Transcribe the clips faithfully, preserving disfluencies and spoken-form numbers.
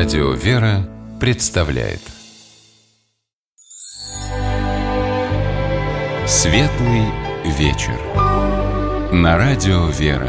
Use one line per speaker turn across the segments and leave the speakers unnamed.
Радио «Вера» представляет Светлый вечер на Радио «Вера».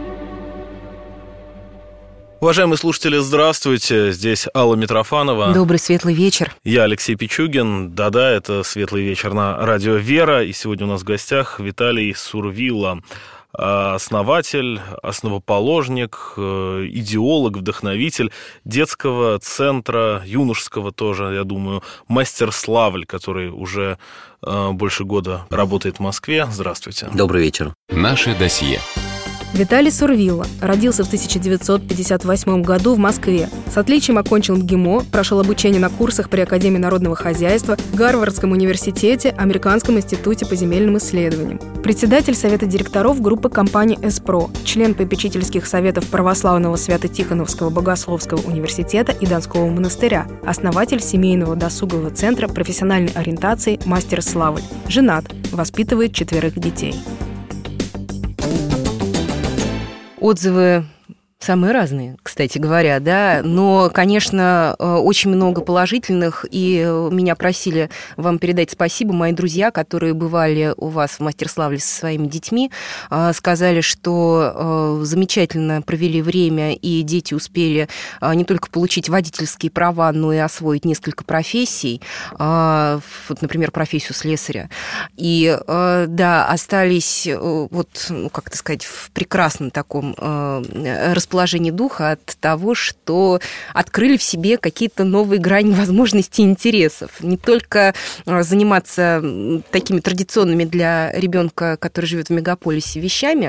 Уважаемые слушатели, здравствуйте. Здесь Алла Митрофанова.
Добрый светлый вечер.
Я Алексей Пичугин. Да-да, это «Светлый вечер» на Радио «Вера». И сегодня у нас в гостях Виталий Сурвило, основатель, основоположник, идеолог, вдохновитель детского центра, юношеского тоже, я думаю, «Мастер Славль», который уже больше года работает в Москве. Здравствуйте.
Добрый вечер.
Наше досье.
Виталий Сурвило родился в тысяча девятьсот пятьдесят восьмом году в Москве. С отличием окончил МГИМО, прошел обучение на курсах при Академии народного хозяйства, Гарвардском университете, Американском институте по земельным исследованиям. Председатель совета директоров группы компании «Эспро», член попечительских советов Православного Свято-Тихоновского Богословского университета и Донского монастыря, основатель семейного досугового центра профессиональной ориентации «Мастер Славль». Женат, воспитывает четверых детей. Отзывы самые разные, кстати говоря, да, но, конечно, очень много положительных, и меня просили вам передать спасибо. Мои друзья, которые бывали у вас в Мастерславле со своими детьми, сказали, что замечательно провели время, и дети успели не только получить водительские права, но и освоить несколько профессий, вот, например, профессию слесаря. И, да, остались, вот, ну, как это сказать, в прекрасном таком расположении положение духа от того, что открыли в себе какие-то новые грани возможностей и интересов. Не только заниматься такими традиционными для ребенка, который живет в мегаполисе, вещами,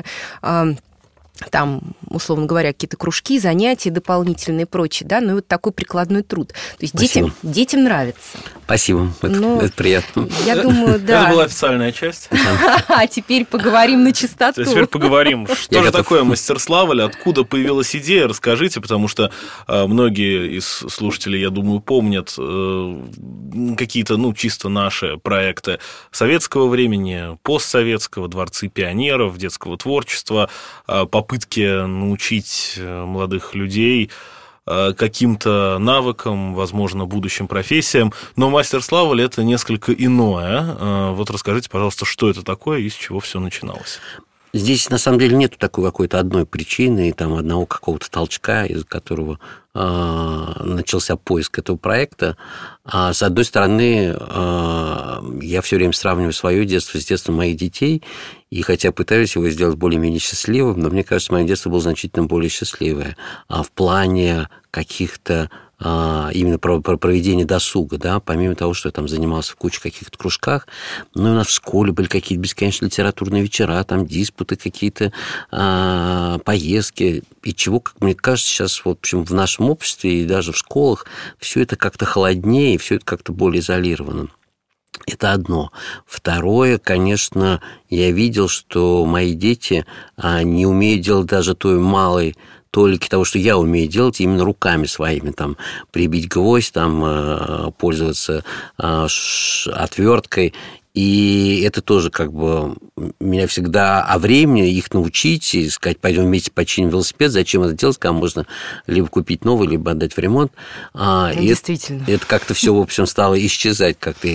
там, условно говоря, какие-то кружки, занятия дополнительные и прочее, да, но и вот такой прикладной труд. То есть детям, детям нравится.
Спасибо, это, ну, это приятно.
Я думаю, да.
Это была официальная часть.
А теперь поговорим на чистоту.
Теперь поговорим, что же такое Мастер Славль, откуда появилась идея, расскажите, потому что многие из слушателей, я думаю, помнят какие-то, ну, чисто наши проекты советского времени, постсоветского, дворцы пионеров, детского творчества, попытки научить молодых людей каким-то навыкам, возможно, будущим профессиям. Но Мастер Славль – это несколько иное. Вот расскажите, пожалуйста, что это такое и с чего все начиналось.
Здесь, на самом деле, нет такой какой-то одной причины, там, одного какого-то толчка, из-за которого э, начался поиск этого проекта. А, с одной стороны, э, я все время сравниваю свое детство с детством моих детей, и хотя пытаюсь его сделать более-менее счастливым, но мне кажется, мое детство было значительно более счастливое. А в плане каких-то именно про, про проведение досуга, да, помимо того, что я там занимался в куче каких-то кружках, ну, у нас в школе были какие-то бесконечные литературные вечера, там диспуты какие-то, а, поездки, и чего, как мне кажется, сейчас, в общем, в нашем обществе и даже в школах все это как-то холоднее, все это как-то более изолировано. Это одно. Второе, конечно, я видел, что мои дети не умеют делать даже той малой толики того, что я умею делать именно руками своими, там, прибить гвоздь, там, пользоваться отверткой. И это тоже как бы меня всегда о времени их научить и сказать, пойдем вместе починим велосипед, зачем это делать, когда можно либо купить новый, либо отдать в ремонт. Ну, и действительно. Это, это как-то все, в общем, стало исчезать как-то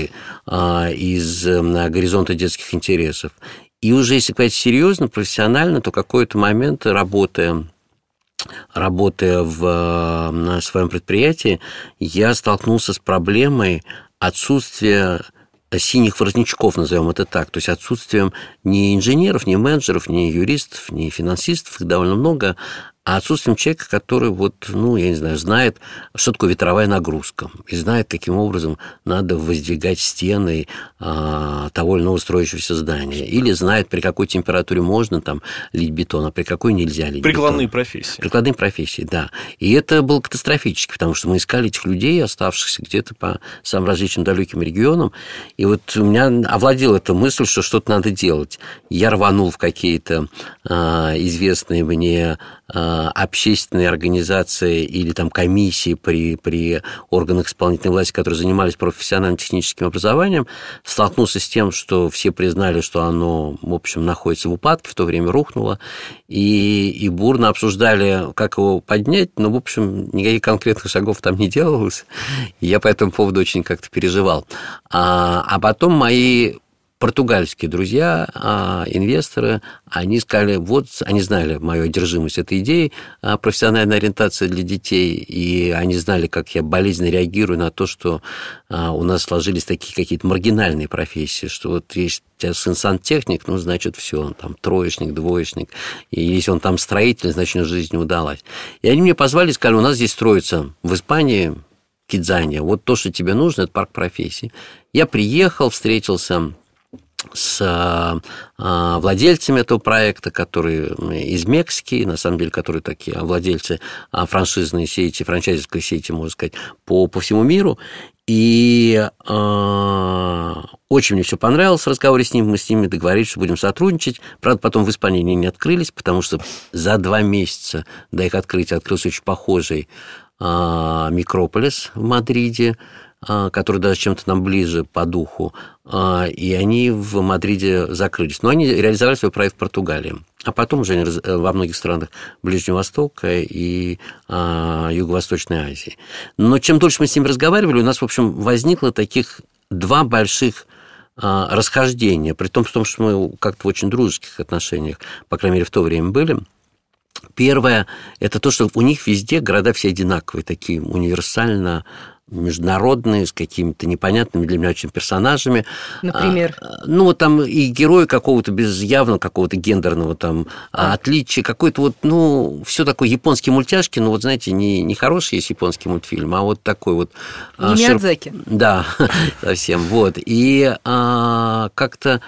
из горизонта детских интересов. И уже, если говорить серьезно, профессионально, то какой-то момент, работая Работая в, на своем предприятии, я столкнулся с проблемой отсутствия синих воротничков, назовем это так, то есть отсутствием ни инженеров, ни менеджеров, ни юристов, ни финансистов, их довольно много, а отсутствием человека, который вот, ну, я не знаю, знает, что такое ветровая нагрузка, и знает, каким образом надо воздвигать стены а, того или иного строящегося здания, или знает, при какой температуре можно там лить бетон, а при какой нельзя лить
Прикладные
бетон.
профессии.
Прикладные профессии, да. И это было катастрофически, потому что мы искали этих людей, оставшихся где-то по самым различным далеким регионам, и вот у меня овладела эта мысль, что что-то надо делать. Я рванул в какие-то а, известные мне общественные организации или там комиссии при, при органах исполнительной власти, которые занимались профессионально-техническим образованием, столкнулся с тем, что все признали, что оно, в общем, находится в упадке, в то время рухнуло, и, и бурно обсуждали, как его поднять, но, в общем, никаких конкретных шагов там не делалось, и я по этому поводу очень как-то переживал. А, а потом мои португальские друзья, инвесторы, они сказали, вот, они знали мою одержимость этой идеей профессиональной ориентации для детей, и они знали, как я болезненно реагирую на то, что у нас сложились такие какие-то маргинальные профессии, что вот есть у тебя сын сантехник, ну, значит, все, он там троечник, двоечник, и если он там строитель, значит, у него жизнь не удалась. И они мне позвали и сказали, у нас здесь строится в Испании Кидзания, вот то, что тебе нужно, это парк профессий. Я приехал, встретился с а, владельцами этого проекта, которые из Мексики, на самом деле, которые такие владельцы франшизной сети, франчайзерской сети, можно сказать, по, по всему миру. И а, очень мне все понравилось в разговоре с ним, мы с ними договорились, что будем сотрудничать. Правда, потом в Испании они не открылись, потому что за два месяца до их открытия открылся очень похожий а, микрополис в Мадриде, который даже чем-то нам ближе по духу, и они в Мадриде закрылись. Но они реализовали свой проект в Португалии. А потом уже они во многих странах Ближнего Востока и Юго-Восточной Азии. Но чем дольше мы с ними разговаривали, у нас, в общем, возникло таких два больших расхождения, при том, что мы как-то в очень дружеских отношениях, по крайней мере, в то время были. Первое – это то, что у них везде города все одинаковые, такие универсально международные, с какими-то непонятными для меня очень персонажами.
Например?
А, ну, там и герои какого-то без явного какого-то гендерного там а. отличия, какой-то вот, ну, все такое японские мультяшки, но вот, знаете, не, не хороший есть японский мультфильм, а вот такой вот...
Не шер... Миядзаки.
Да, совсем, вот. И а, как-то...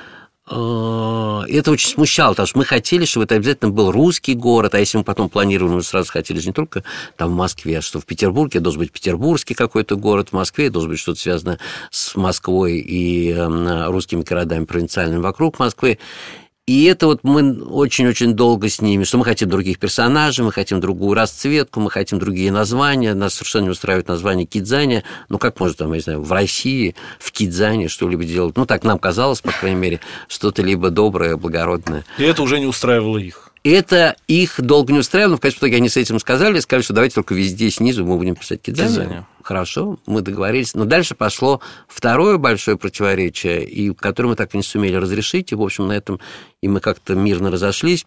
это очень смущало, потому что мы хотели, чтобы это обязательно был русский город, а если мы потом планировали, мы сразу хотели же не только там в Москве, а что в Петербурге должен быть петербургский какой-то город, в Москве должен быть что-то связанное с Москвой и русскими городами провинциальными вокруг Москвы. И это вот мы очень-очень долго с ними, что мы хотим других персонажей, мы хотим другую расцветку, мы хотим другие названия, нас совершенно не устраивает название Кидзания. Ну, как можно там, я не знаю, в России, в Кидзане что-либо делать? Ну, так нам казалось, по крайней мере, что-то либо доброе, благородное.
И это уже не устраивало их.
Это их долго не устраивало, но в конечном итоге они с этим сказали, сказали, что давайте только везде снизу мы будем писать Кидзания. Хорошо, мы договорились. Но дальше пошло второе большое противоречие, и которое мы так и не сумели разрешить, и, в общем, на этом и мы как-то мирно разошлись.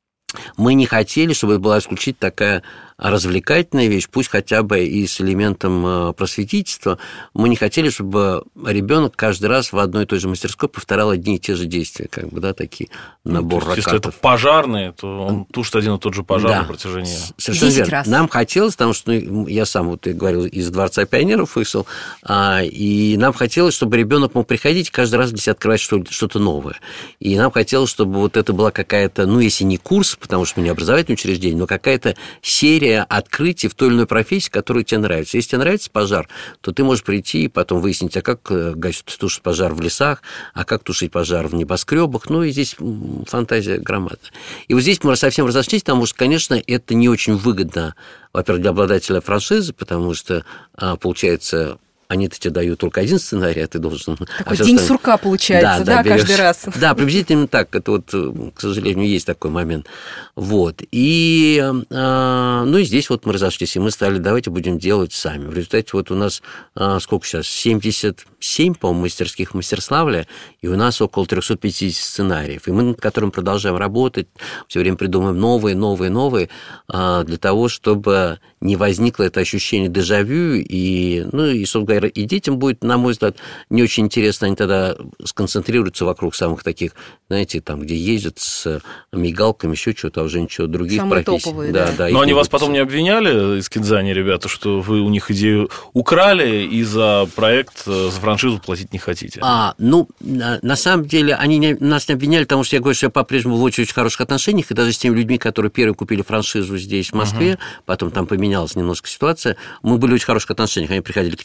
Мы не хотели, чтобы это была исключительно такая развлекательная вещь, пусть хотя бы и с элементом просветительства. Мы не хотели, чтобы ребенок каждый раз в одной и той же мастерской повторял одни и те же действия, как бы, да, такие набор
ну, то есть,
ракатов.
Если это пожарные, то он тушит один и тот же пожар да, на протяжении...
Совершенно верно. Раз. Нам хотелось, потому что ну, я сам, вот я говорил, из Дворца пионеров вышел, а, и нам хотелось, чтобы ребенок мог приходить и каждый раз для себя открывать что-то новое. И нам хотелось, чтобы вот это была какая-то, ну, если не курс, потому что мы не образовательное учреждение, но какая-то серия открытий в той или иной профессии, которая тебе нравится. Если тебе нравится пожар, то ты можешь прийти и потом выяснить, а как тушить пожар в лесах, а как тушить пожар в небоскребах. Ну, и здесь фантазия громадная. И вот здесь мы совсем разошлись, потому что, конечно, это не очень выгодно, во-первых, для обладателя франшизы, потому что, получается... Они-то тебе дают только один сценарий, а ты должен...
Такой а день остальное... сурка получается, да, да, да каждый раз.
Да, приблизительно так. Это вот, к сожалению, есть такой момент. Вот. И, ну, и здесь вот мы разошлись, и мы стали, давайте будем делать сами. В результате вот у нас, сколько сейчас, семьдесят семь, по-моему, мастерских в Мастерславле, и у нас около триста пятьдесят сценариев. И мы над которым продолжаем работать, все время придумываем новые, новые, новые, для того, чтобы не возникло это ощущение дежавю, и, ну, и, собственно говоря, и детям будет, на мой взгляд, не очень интересно, они тогда сконцентрируются вокруг самых таких, знаете, там, где ездят с мигалками, еще что-то, а уже ничего других
самые
профессий.
Топовые, да,
да.
Но они вас потом не обвиняли из Кидзани, ребята, что вы у них идею украли и за проект, за франшизу платить не хотите?
А, ну, на, на самом деле, они не, нас не обвиняли, потому что я говорю, что я по-прежнему в очень, очень хороших отношениях, и даже с теми людьми, которые первые купили франшизу здесь, в Москве, uh-huh. потом там поменялась немножко ситуация, мы были в очень хороших отношениях, они приходили к ним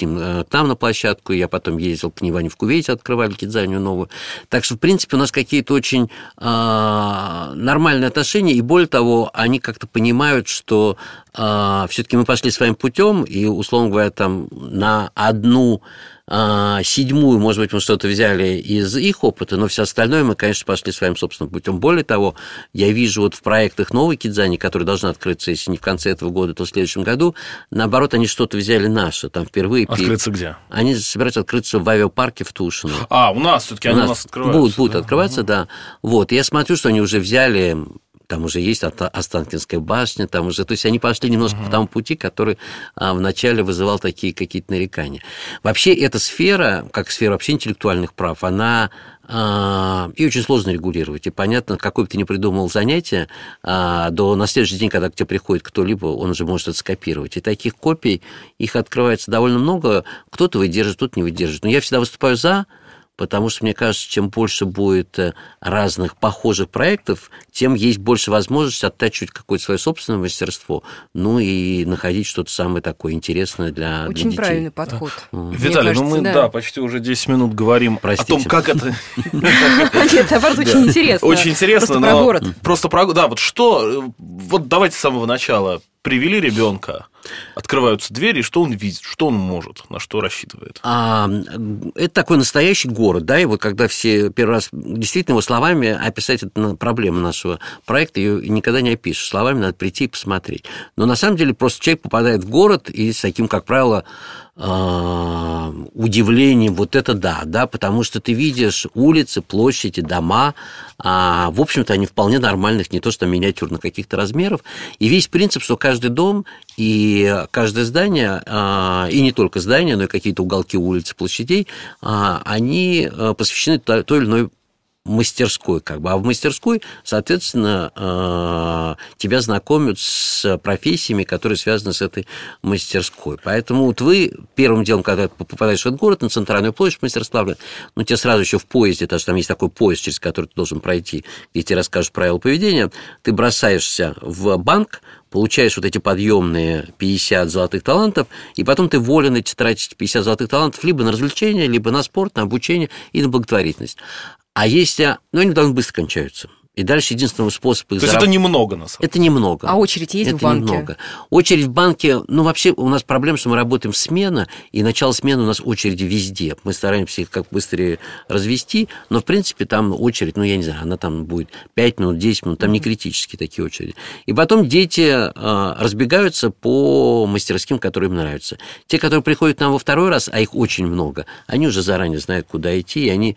к нам на площадку, я потом ездил к ним, они в Кувейте открывали кидзанию новую. Так что, в принципе, у нас какие-то очень э, нормальные отношения, и более того, они как-то понимают, что э, все-таки мы пошли своим путем, и, условно говоря, там на одну седьмую, может быть, мы что-то взяли из их опыта, но все остальное мы, конечно, пошли своим собственным путем. Более того, я вижу вот в проектах новой кидзани, которые должны открыться, если не в конце этого года, то в следующем году, наоборот, они что-то взяли наше, там впервые.
Открыться где?
Они собираются открыться в авиапарке в Тушино.
А, у нас все-таки они у нас открываются.
Будут, будут да? открываться, угу. да. Вот, я смотрю, что они уже взяли... Там уже есть Останкинская башня, там уже... То есть они пошли немножко uh-huh. по тому пути, который а, вначале вызывал такие какие-то нарекания. Вообще эта сфера, как сфера вообще интеллектуальных прав, она... А, и очень сложно регулировать. И понятно, какое бы ты ни придумал занятие, а, до на следующий день, когда к тебе приходит кто-либо, он уже может это скопировать. И таких копий, их открывается довольно много. Кто-то выдержит, кто-то не выдержит. Но я всегда выступаю за... Потому что, мне кажется, чем больше будет разных похожих проектов, тем есть больше возможности оттачивать какое-то свое собственное мастерство, ну и находить что-то самое такое интересное для,
Очень
для детей.
правильный подход.
Виталий, ну мы, да. да, почти уже десять минут говорим
Простите.
о том, как это...
Нет, наоборот, очень интересно.
Очень интересно,
но... Просто про город.
Просто про... Да, вот что... Вот давайте с самого начала. Привели ребенка, открываются двери, что он видит, что он может, на что рассчитывает?
А, это такой настоящий город, да, и вот когда все первый раз действительно его словами описать эту проблему нашего проекта, ее никогда не опишешь, словами надо прийти и посмотреть. Но на самом деле просто человек попадает в город и с таким, как правило, удивлением, вот это да, да, потому что ты видишь улицы, площади, дома, а, в общем-то, они вполне нормальных, не то что миниатюрных каких-то размеров, и весь принцип, что каждый дом и каждое здание, а, и не только здания, но и какие-то уголки улиц, площадей, а, они посвящены той или иной мастерской, как бы, а в мастерской, соответственно, тебя знакомят с профессиями, которые связаны с этой мастерской. Поэтому вот вы первым делом, когда попадаешь в этот город, на центральную площадь Мастерславля, ну, тебе сразу еще в поезде, потому что там есть такой поезд, через который ты должен пройти, где тебе расскажут правила поведения, ты бросаешься в банк, получаешь вот эти подъемные пятьдесят золотых талантов, и потом ты волен эти тратить пятьдесят золотых талантов либо на развлечения, либо на спорт, на обучение и на благотворительность. А если... Ну, они довольно быстро кончаются. И дальше единственный способ...
То есть зараб... это немного, на самом деле?
Это немного.
А очередь есть
это
в банке?
Немного. Очередь в банке... Ну, вообще у нас проблема, что мы работаем смена, и начало смены у нас очереди везде. Мы стараемся их как быстрее развести, но, в принципе, там очередь, ну, я не знаю, она там будет пять минут, десять минут, там не критические такие очереди. И потом дети э, разбегаются по мастерским, которые им нравятся. Те, которые приходят к нам во второй раз, а их очень много, они уже заранее знают, куда идти, и они...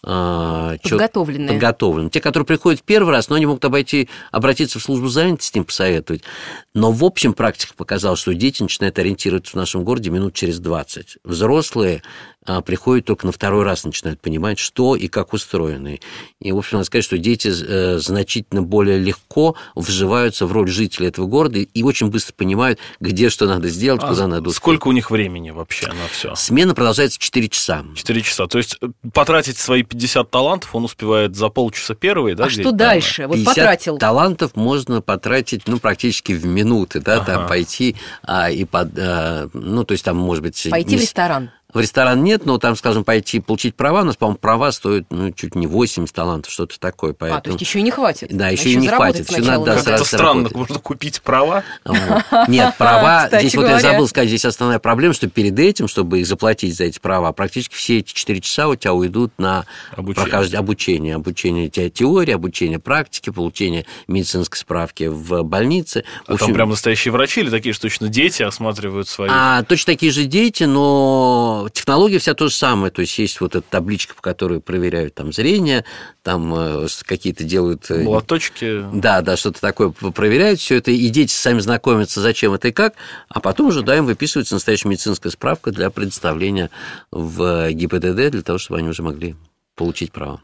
Э,
подготовленные.
Чё... Подготовлены. Те, которые приходят первый раз, но они могут обойти, обратиться в службу занятости, им посоветовать. Но, в общем, практика показала, что дети начинают ориентироваться в нашем городе минут через двадцать. Взрослые а, приходят только на второй раз, начинают понимать, что и как устроены. И, в общем, надо сказать, что дети э, значительно более легко вживаются в роль жителей этого города и очень быстро понимают, где что надо сделать, а куда надо устроить.
Сколько у них времени вообще на все?
Смена продолжается четыре часа.
четыре часа. То есть потратить свои пятьдесят талантов он успевает за полчаса первый, да?
А что дальше? Вот потратил.
талантов можно потратить, ну, практически в минуты, да, ага. там пойти а, и под, а, ну, то есть там, может быть...
Пойти
не...
в ресторан.
В ресторан нет, но там, скажем, пойти получить права, у нас, по-моему, права стоят ну, чуть не восемьдесят талантов, что-то такое. Поэтому...
А, то есть еще и не хватит.
Да, еще, еще и не хватит.
Еще надо, да,
как-то странно, можно купить права.
Нет, права, здесь вот я забыл сказать, здесь основная проблема, что перед этим, чтобы их заплатить за эти права, практически все эти четыре часа у тебя уйдут на обучение. Обучение теории, обучение практики, получение медицинской справки в больнице.
А там прям настоящие врачи или такие, что точно дети осматривают свои?
А, точно такие же дети, но технология вся то же самое, то есть есть вот эта табличка, по которой проверяют там зрение, там э, какие-то делают...
Молоточки.
Да, да, что-то такое проверяют, все это, и дети сами знакомятся, зачем это и как, а потом уже, да, им выписывается настоящая медицинская справка для предоставления в ГИБДД, для того, чтобы они уже могли получить право.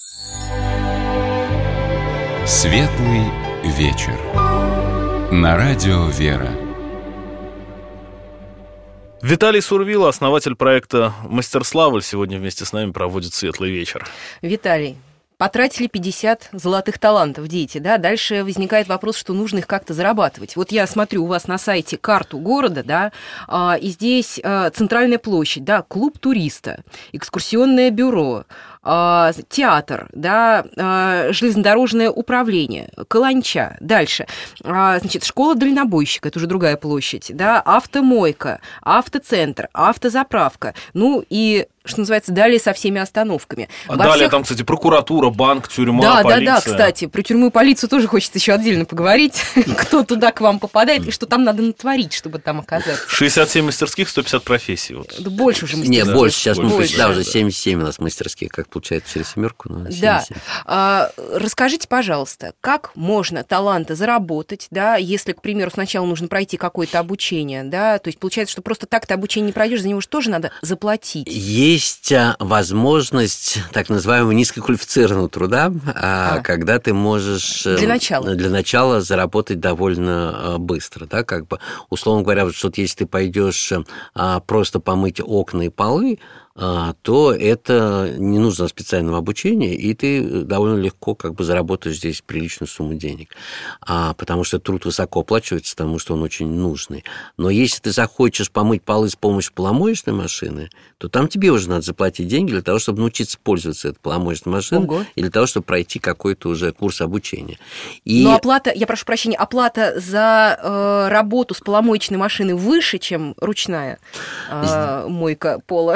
Светлый вечер. На радио «Вера».
Виталий Сурвило, основатель проекта «Мастерславль», сегодня вместе с нами проводит светлый вечер.
Виталий, потратили пятьдесят золотых талантов дети, да, дальше возникает вопрос, что нужно их как-то зарабатывать. Вот я смотрю у вас на сайте карту города, да, и здесь центральная площадь, да, клуб туриста, экскурсионное бюро, театр, да, железнодорожное управление, Каланча, дальше, значит, школа дальнобойщика, это уже другая площадь, да, автомойка, автоцентр, автозаправка, ну и, что называется, далее со всеми остановками.
А Во далее всех... там, кстати, прокуратура, банк, тюрьма,
да,
полиция.
Да, да, кстати, про тюрьму и полицию тоже хочется еще отдельно поговорить, кто туда к вам попадает и что там надо натворить, чтобы там оказаться.
шестьдесят семь мастерских, сто пятьдесят профессий. Вот.
Да больше уже мастерских.
Нет, больше, сейчас
больше,
мы посчитали,
да.
уже семьдесят семь у нас мастерских, как получается через семерку, но семьдесят семь.
Да. А, расскажите, пожалуйста, как можно таланты заработать, да, если, к примеру, сначала нужно пройти какое-то обучение, да, то есть получается, что просто так ты обучение не пройдешь, за него же тоже надо заплатить.
Есть возможность так называемого низкоквалифицированного труда, а. когда ты можешь
для начала.
для начала заработать довольно быстро, да, как бы, условно говоря, вот, что если ты пойдешь просто помыть окна и полы, то это не нужно специального обучения, и ты довольно легко как бы заработаешь здесь приличную сумму денег, а, потому что труд высоко оплачивается, потому что он очень нужный. Но если ты захочешь помыть полы с помощью поломоечной машины, то там тебе уже надо заплатить деньги для того, чтобы научиться пользоваться этой поломоечной машиной, Ого. и для того, чтобы пройти какой-то уже курс обучения. И...
Но оплата, я прошу прощения, оплата за э, работу с поломоечной машиной выше, чем ручная э, мойка пола?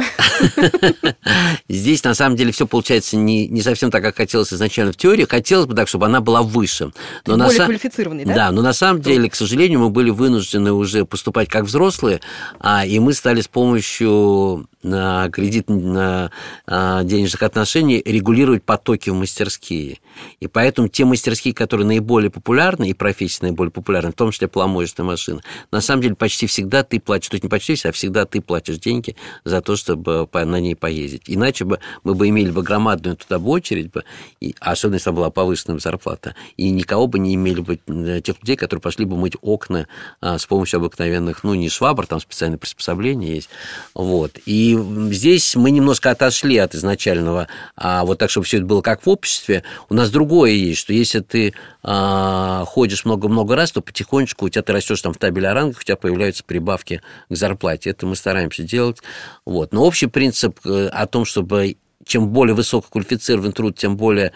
Здесь, на самом деле, все получается не, не совсем так, как хотелось изначально в теории. Хотелось бы так, чтобы она была выше.
Но более на квалифицированной, да?
Да, но на самом деле, к сожалению, мы были вынуждены уже поступать как взрослые, а, и мы стали с помощью а, кредитно а, денежных отношений регулировать потоки в мастерские. И поэтому те мастерские, которые наиболее популярны, и профессии наиболее популярны, в том числе поломоечная машина, на самом деле почти всегда ты платишь, то есть не почти всегда, а всегда ты платишь деньги за то, чтобы на ней поездить. Иначе бы мы бы имели бы громадную туда бы очередь, бы, и, особенно если была повышенная зарплата, и никого бы не имели бы тех людей, которые пошли бы мыть окна а, с помощью обыкновенных, ну, не швабр, там специальные приспособления есть. Вот. И здесь мы немножко отошли от изначального, а вот так, чтобы все это было как в обществе. У нас другое есть, что если ты а, ходишь много-много раз, то потихонечку у тебя ты растешь там в табеле о рангах, у тебя появляются прибавки к зарплате. Это мы стараемся делать. Вот. Но общий принцип о том, чтобы чем более высококвалифицированный труд, тем более,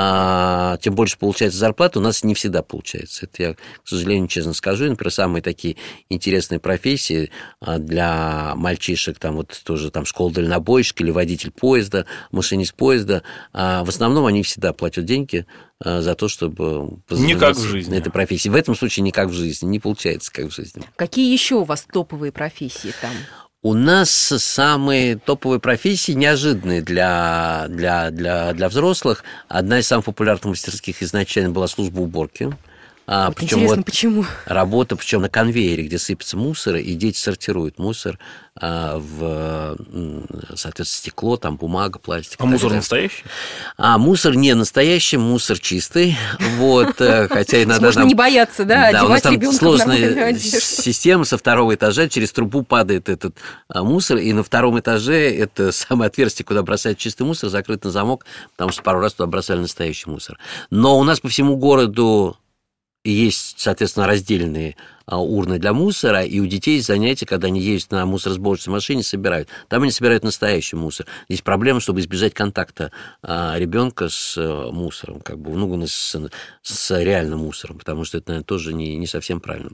а, тем больше получается зарплата, у нас не всегда получается. Это я, к сожалению, честно скажу. Например, самые такие интересные профессии для мальчишек, там вот тоже там школа дальнобойщика или водитель поезда, машинист поезда, а, в основном они всегда платят деньги за то, чтобы
не как в жизни.
Этой профессии. В этом случае не как в жизни, не получается как в жизни.
Какие еще у вас топовые профессии там?
У нас самые топовые профессии, неожиданные для, для, для, для взрослых. Одна из самых популярных мастерских изначально была служба уборки. А,
вот интересно, вот
почему?
Работа,
причем на конвейере, где сыпется мусор, и дети сортируют мусор а, в, соответственно, стекло, там бумага, пластик.
А мусор настоящий?
А мусор не настоящий, мусор чистый. Вот, хотя иногда
можно не бояться, да, одевать ребенка в нормальную одежду.
Система со второго этажа, через трубу падает этот мусор, и на втором этаже это самое отверстие, куда бросают чистый мусор, закрыто на замок, потому что пару раз туда бросали настоящий мусор. Но у нас по всему городу есть, соответственно, раздельные урны для мусора, и у детей есть занятия, когда они ездят на мусоросборочной машине, собирают. Там они собирают настоящий мусор. Здесь проблема, чтобы избежать контакта ребенка с мусором, как бы, ну, с, с реальным мусором, потому что это, наверное, тоже не, не совсем правильно.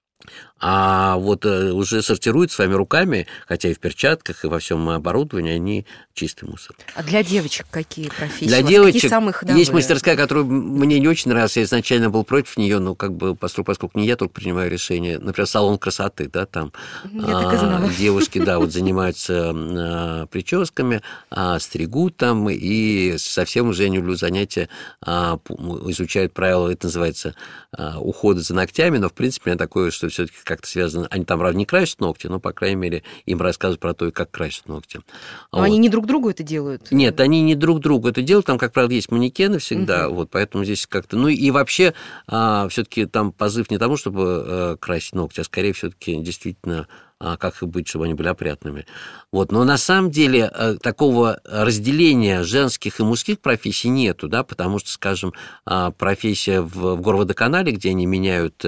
А вот уже сортируют своими руками, хотя и в перчатках, и во всем оборудовании, они чистый мусор.
А для девочек какие профессии?
Для девочек есть мастерская, которая мне не очень нравилась. Я изначально был против нее, но как бы поскольку, поскольку не я только принимаю решение. Например, салон красоты, да, там
я так и знала.
Девушки, да, вот занимаются прическами, стригут там, и совсем уже я не люблю занятия, изучают правила, это называется ухода за ногтями, но в принципе у меня такое, что все-таки как-то связано. Они там, правда, не красят ногти, но, по крайней мере, им рассказывают про то, как красят ногти.
Но
вот.
Они не друг другу это делают?
Нет, они не друг другу это делают. Там, как правило, есть манекены всегда, угу. вот, поэтому здесь как-то... Ну, и вообще, а, все-таки там позыв не тому, чтобы а, красить ногти, а скорее все-таки действительно как их быть, чтобы они были опрятными. Вот. Но на самом деле такого разделения женских и мужских профессий нету, да, потому что, скажем, профессия в, в горводоканале, где они меняют...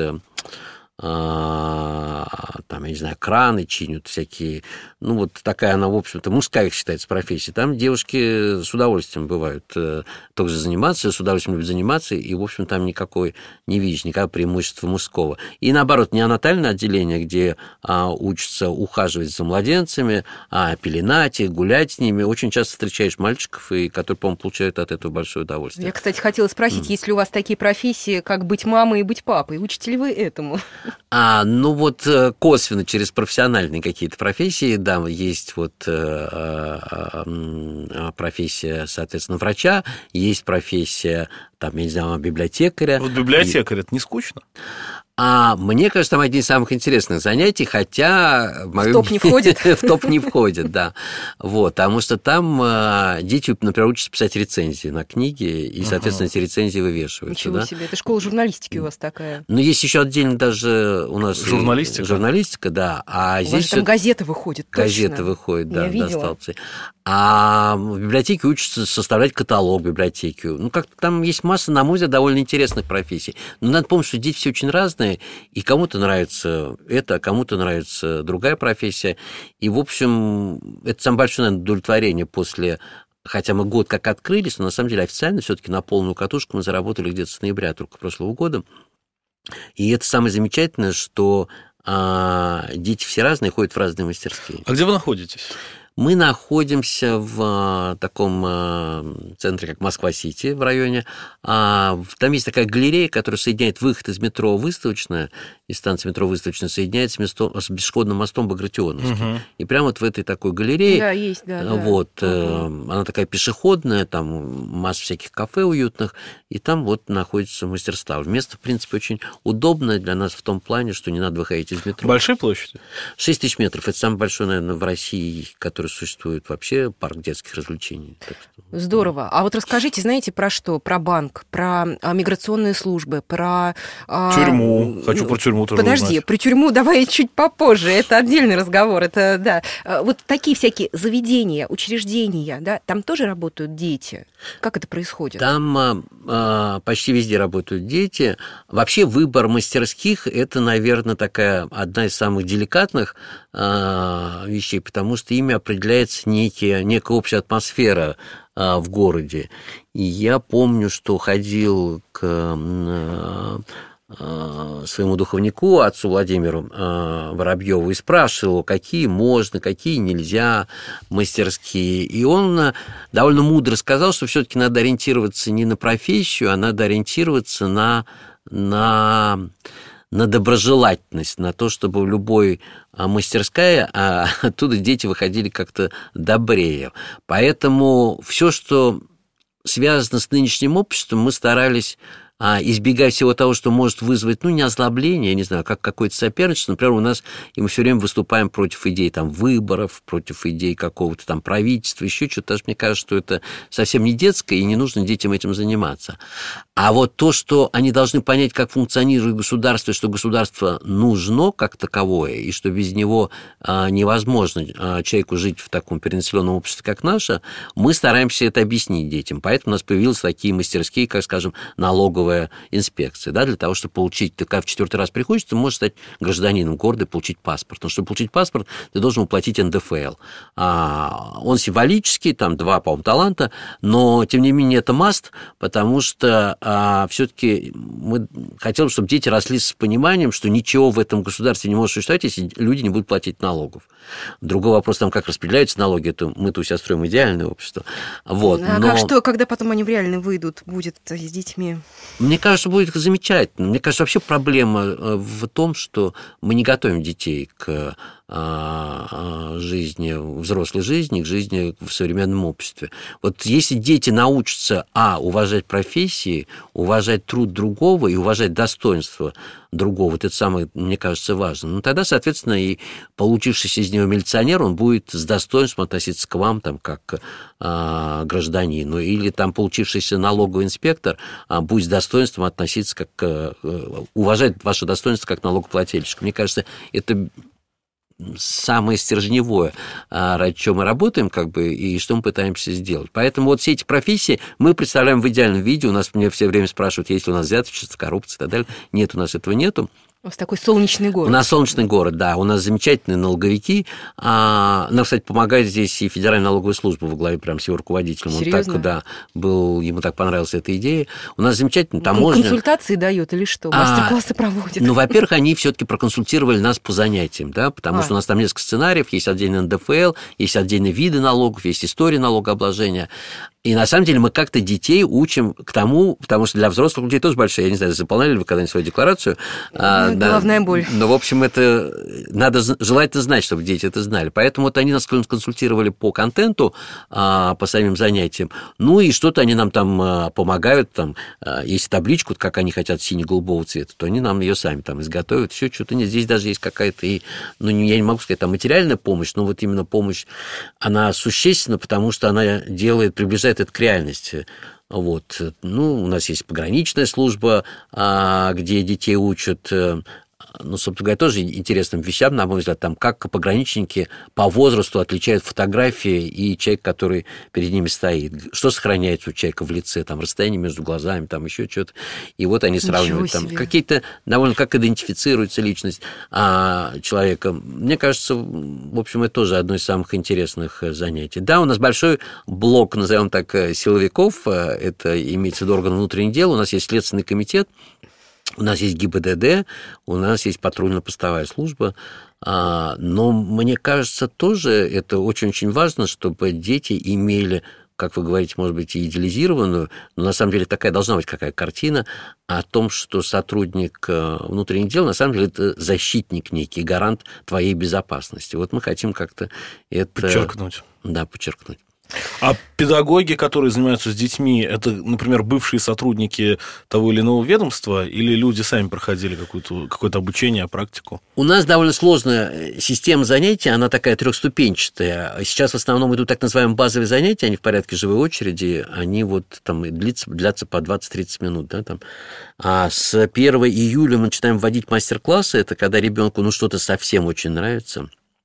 там, я не знаю, краны чинят всякие. Ну, вот такая она, в общем-то, мужская считается профессия. Там девушки с удовольствием бывают тоже заниматься, с удовольствием любят заниматься, и, в общем, там никакой не видишь, никакого преимущества мужского. И, наоборот, неонатальное отделение, где а, учатся ухаживать за младенцами, а, пеленать их, гулять с ними. Очень часто встречаешь мальчиков, и, которые, по-моему, получают от этого большое удовольствие.
Я, кстати, хотела спросить, mm. есть ли у вас такие профессии, как быть мамой и быть папой? Учите ли вы этому?
А, ну вот косвенно через профессиональные какие-то профессии, да, есть вот профессия, соответственно, врача, есть профессия, там, я не знаю, библиотекаря.
Вот библиотекарь, и... это не скучно?
А мне кажется, там одни из самых интересных занятий, хотя...
В топ не входит?
В топ не входит, да. Вот, потому что там дети, например, учатся писать рецензии на книги, и, соответственно, эти рецензии вывешиваются.
Ничего себе, это школа журналистики у вас такая.
Ну, есть еще отдельно даже у нас...
Журналистика?
Журналистика, да. А здесь
там газета выходит, точно.
Газета выходит, да,
Я
да, а в библиотеке учатся составлять каталог библиотеки. Ну, как-то там есть масса, на мой взгляд, довольно интересных профессий. Но надо помнить, что дети все очень разные, и кому-то нравится это, а кому-то нравится другая профессия. И, в общем, это самое большое, наверное, удовлетворение после... Хотя мы год как открылись, но на самом деле официально все-таки на полную катушку мы заработали где-то с ноября только прошлого года. И это самое замечательное, что а, дети все разные, ходят в разные мастерские.
А где вы находитесь?
Мы находимся в таком центре, как Москва-Сити, в районе. Там есть такая галерея, которая соединяет выход из метро Выставочная, из станции метро Выставочная, соединяется с, местом, с пешеходным мостом Багратионовским. Угу. И прямо вот в этой такой галерее, да, есть, да, вот, да. Угу. Она такая пешеходная, там масса всяких кафе уютных, и там вот находится мастерство. Место, в принципе, очень удобное для нас в том плане, что не надо выходить из метро.
Большие площади?
шесть тысяч метров. Это самый большой, наверное, в России, который существует вообще, парк детских развлечений. Так что...
Здорово. А вот расскажите, знаете, про что? Про банк, про а, миграционные службы, про... А...
Тюрьму. Хочу про тюрьму тоже
Подожди,
узнать.
Про тюрьму давай чуть попозже. Это отдельный разговор. Это, да. Вот такие всякие заведения, учреждения, да, там тоже работают дети? Как это происходит?
Там а, почти везде работают дети. Вообще выбор мастерских – это, наверное, такая одна из самых деликатных а, вещей, потому что ими определяется некие, некая общая атмосфера а, в городе. И я помню, что ходил к а, а, своему духовнику, отцу Владимиру а, Воробьеву, и спрашивал, какие можно, какие нельзя мастерские. И он довольно мудро сказал, что все-таки надо ориентироваться не на профессию, а надо ориентироваться на... на на доброжелательность, на то, чтобы в любой мастерская, а оттуда дети выходили как-то добрее. Поэтому все, что связано с нынешним обществом, мы старались избегать всего того, что может вызвать, ну, не озлобление, я не знаю, как какое-то соперничество. Например, у нас, и мы все время выступаем против идей там, выборов, против идей какого-то там правительства, еще что-то. Даже мне кажется, что это совсем не детское, и не нужно детям этим заниматься. А вот то, что они должны понять, как функционирует государство, и что государство нужно как таковое, и что без него невозможно человеку жить в таком перенаселенном обществе, как наше, мы стараемся это объяснить детям. Поэтому у нас появились такие мастерские, как, скажем, налоговые инспекция, да, для того, чтобы получить, ты когда в четвертый раз приходишь, ты можешь стать гражданином города и получить паспорт. Но чтобы получить паспорт, ты должен уплатить эн дэ эф эл. А, он символический, там два, по-моему, таланта, но, тем не менее, это маст, потому что а, все-таки мы хотели, чтобы дети росли с пониманием, что ничего в этом государстве не может существовать, если люди не будут платить налогов. Другой вопрос, там, как распределяются налоги, это мы-то у себя строим идеальное общество. Вот,
а
но...
как что, когда потом они в реально выйдут, будет с детьми?
Мне кажется, будет замечательно. Мне кажется, вообще проблема в том, что мы не готовим детей к жизни, взрослой жизни, к жизни в современном обществе. Вот если дети научатся, а, уважать профессии, уважать труд другого и уважать достоинство другого, вот это самое, мне кажется, важно, ну, тогда, соответственно, и получившийся из него милиционер, он будет с достоинством относиться к вам, там, как к а, гражданину, или там получившийся налоговый инспектор а, будет с достоинством относиться как к, уважать ваше достоинство как налогоплательщик. Мне кажется, это самое стержневое, ради чего мы работаем, как бы, и что мы пытаемся сделать. Поэтому вот все эти профессии мы представляем в идеальном виде. У нас мне все время спрашивают, есть ли у нас взяточество, коррупция и так далее. Нет, у нас этого нету.
У вас такой солнечный город.
У нас солнечный город, да. У нас замечательные налоговики. А, нам, кстати, помогает здесь и Федеральная налоговая служба во главе прям с его руководителем.
Серьезно?
Он так, да, был, ему так понравилась эта идея. У нас замечательно таможня.
Консультации дает или что? Мастер-классы а, проводят?
Ну, во-первых, они все-таки проконсультировали нас по занятиям, да, потому а. что у нас там несколько сценариев, есть отдельно эн дэ эф эл, есть отдельные виды налогов, есть история налогообложения. И на самом деле мы как-то детей учим к тому, потому что для взрослых людей тоже большая, я не знаю, заполняли ли вы когда-нибудь свою декларацию.
Ну, да, головная боль.
Но, в общем, это надо желательно знать, чтобы дети это знали. Поэтому вот они нас консультировали по контенту, по самим занятиям. Ну и что-то они нам там помогают. Там есть табличку, как они хотят сине-голубого цвета, то они нам ее сами там изготовят. Все что-то нет. Здесь даже есть какая-то, и, ну, я не могу сказать, там материальная помощь, но вот именно помощь, она существенна, потому что она делает, приближает это к реальности. Вот. Ну, у нас есть пограничная служба, где детей учат, ну, собственно говоря, тоже интересным вещам, на мой взгляд, там, как пограничники по возрасту отличают фотографии и человек, который перед ними стоит. Что сохраняется у человека в лице, там, расстояние между глазами, там, еще что-то. И вот они сравнивают там какие-то, довольно, как идентифицируется личность а, человека. Мне кажется, в общем, это тоже одно из самых интересных занятий. Да, у нас большой блок, назовем так, силовиков, это имеется в виду орган внутренних дел, у нас есть Следственный комитет, у нас есть гэ и бэ дэ дэ, у нас есть патрульно-постовая служба, но мне кажется, тоже это очень-очень важно, чтобы дети имели, как вы говорите, может быть, и идеализированную, но на самом деле такая должна быть какая картина о том, что сотрудник внутренних дел, на самом деле, это защитник некий, гарант твоей безопасности. Вот мы хотим как-то это...
Подчеркнуть.
Да, подчеркнуть.
А педагоги, которые занимаются с детьми, это, например, бывшие сотрудники того или иного ведомства, или люди сами проходили какое-то, какое-то обучение, практику?
У нас довольно сложная система занятий, она такая трехступенчатая. Сейчас в основном идут так называемые базовые занятия, они в порядке живой очереди, они вот там длятся, длятся по двадцать-тридцать минут. Да, там. А с первого июля мы начинаем вводить мастер-классы, это когда ребенку ну, что-то совсем очень нравится.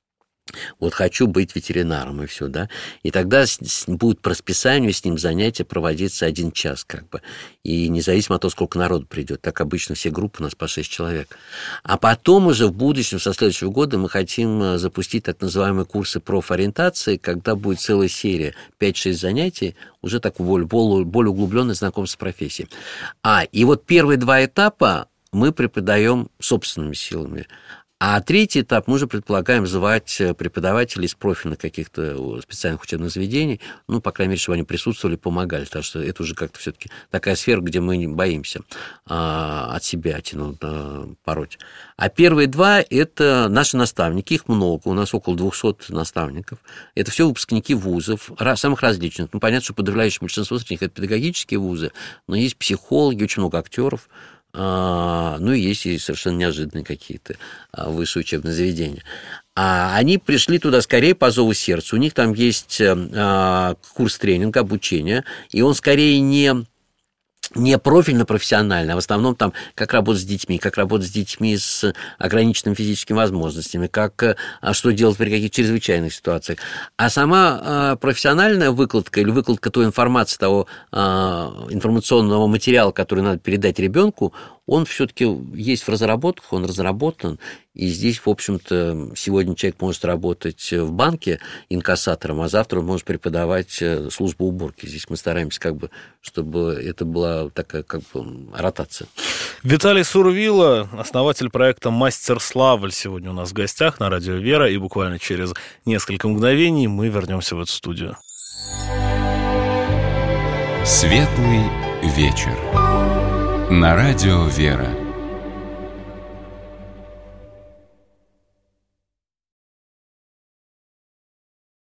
Вот хочу быть ветеринаром, и все, да. И тогда будет по расписанию с ним занятия проводиться один час, как бы. И независимо от того, сколько народу придет. Так обычно все группы у нас по шесть человек. А потом уже в будущем, со следующего года, мы хотим запустить так называемые курсы профориентации, когда будет целая серия, пять-шесть занятий, уже так более, более углубленное знакомство с профессией. А, и вот первые два этапа мы преподаем собственными силами. А третий этап мы уже предполагаем звать преподавателей из профильных каких-то специальных учебных заведений, ну, по крайней мере, чтобы они присутствовали, помогали, потому что это уже как-то все-таки такая сфера, где мы не боимся а, от себя тянуть, а, пороть. А первые два – это наши наставники, их много, у нас около двухсот наставников. Это все выпускники вузов, самых различных. Ну, понятно, что подавляющее большинство среди них – это педагогические вузы, но есть психологи, очень много актеров. Ну, и есть и совершенно неожиданные какие-то высшие учебные заведения. А они пришли туда скорее по зову сердца. У них там есть курс тренинга, обучения, и он скорее не... не профильно-профессионально, а в основном там, как работать с детьми, как работать с детьми с ограниченными физическими возможностями, как, что делать при каких-то чрезвычайных ситуациях. А сама профессиональная выкладка или выкладка той информации, того информационного материала, который надо передать ребенку, он все-таки есть в разработках, он разработан, и здесь, в общем-то, сегодня человек может работать в банке инкассатором, а завтра он может преподавать службу уборки. Здесь мы стараемся, как бы, чтобы это была такая, как бы, ротация.
Виталий Сурвило, основатель проекта «Мастер Славль», сегодня у нас в гостях на радио «Вера», и буквально через несколько мгновений мы вернемся в эту студию.
Светлый вечер. На радио «Вера».